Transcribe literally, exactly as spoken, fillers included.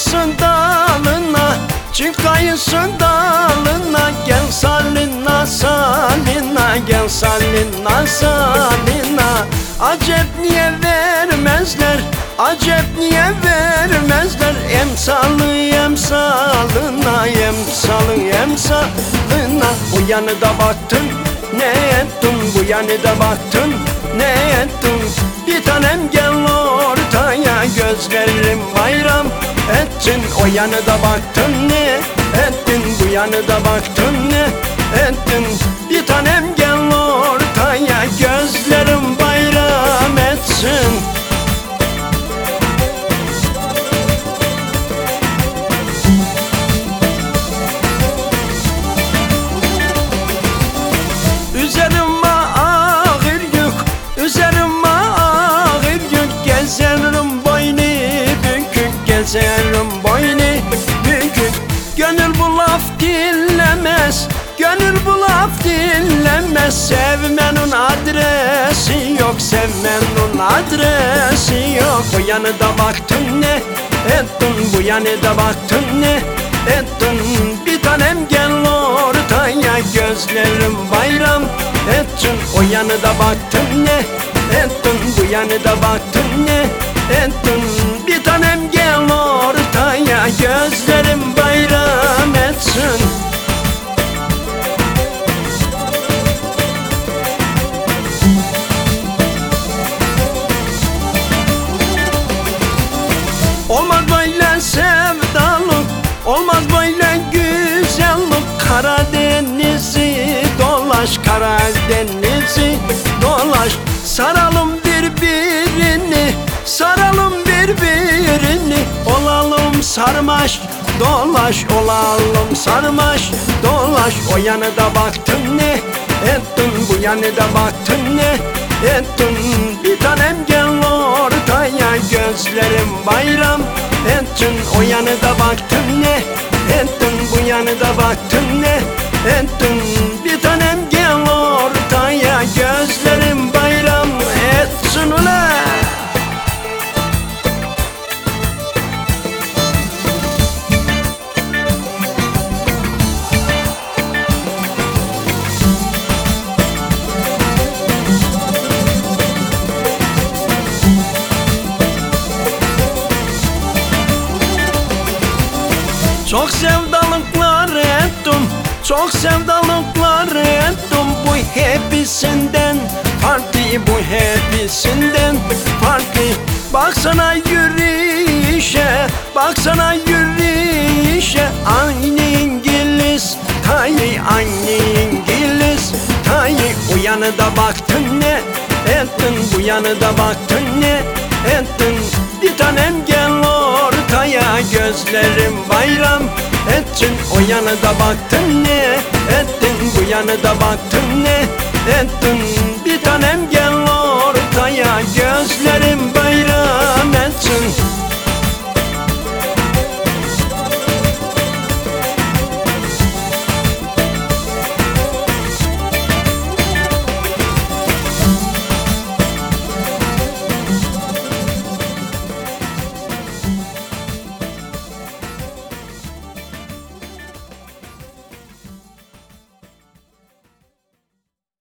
kayısın dalına, çık kayısın dalına. Gel salina salina, gel salina salina. Acep niye vermezler, acep niye vermezler. Emsalı emsalına, emsalı emsalına. Bu yanı da baktın ne ettin, bu yanı da baktın ne ettin. Bir tanem gel ortaya, gözlerim bayram ettin. O yanı da baktın ne ettin, bu yanı da baktın ne ettin. Bir tanem gel ortaya, gözlerim bayram etsin. Üzerime ağır yük, üzerime ağır yük. Gezerim boynu bükük, gezerim boynu bükük. Gönül bu laf dinlemez, gönül bu laf dinlemez. Sevmenin adresi yok, sevmenin adresi yok. Bu yanı da baktın ne ettin, bu yanı da baktın ne ettin. Bir tanem gel ortaya, gözlerim bayram ettin. O yanı da baktın ne ettin, bu yanı da baktın ne ettin. Bir tanem gel ortaya, gözlerim bayram etsin. Olmaz böyle sevdalık, olmaz böyle güzellik. Karadeniz'i dolaş, Karadeniz'i dolaş. Saralım birbirini, saralım birbirini. Olalım sarmaş dolaş, olalım sarmaş dolaş. O yanı da baktın ne ettin, bu yanı da baktın ne ettin. Bir tanem gel ortaya, gözlerim bayram ettin. O yanı da baktın ne ettin, bu yanı da baktın ne ettin. Bir tanem gel ortaya, gözlerim bayram etsin ulan. Çok sevdalıklar ettim, çok sevdalıklar ettim. Bu hepsinden farklı, bu hepsinden farklı. Baksana yürüyüşe, baksana yürüyüşe. Aynı İngiliz tayı, aynı İngiliz tayı. O yanı da baktın ne ettin, bu yanı da baktın ne ettin. Bir tanem gel ortaya, gözlerim bayram ettin. O yanı da baktın ne ettin, bu yanı da baktın ne ettin. Bir tanem gel ortaya, gözlerim bayram